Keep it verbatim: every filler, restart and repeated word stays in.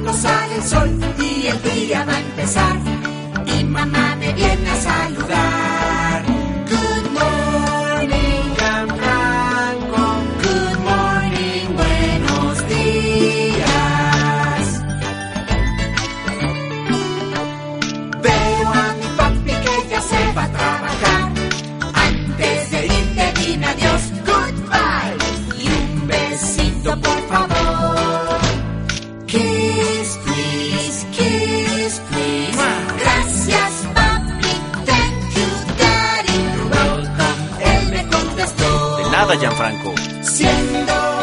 pronto sale el sol y el día va a empezar. Y mamá me viene a saludar. Good morning, Gianfranco. Good morning, buenos días. Veo a mi papi que ya se va a trabajar. Antes de irte dime adiós, goodbye. Y un besito por favor. Kiss, please, kiss, please. Gracias, papi, thank you, daddy. You're welcome, él me contestó. De nada, Gianfranco. Siendo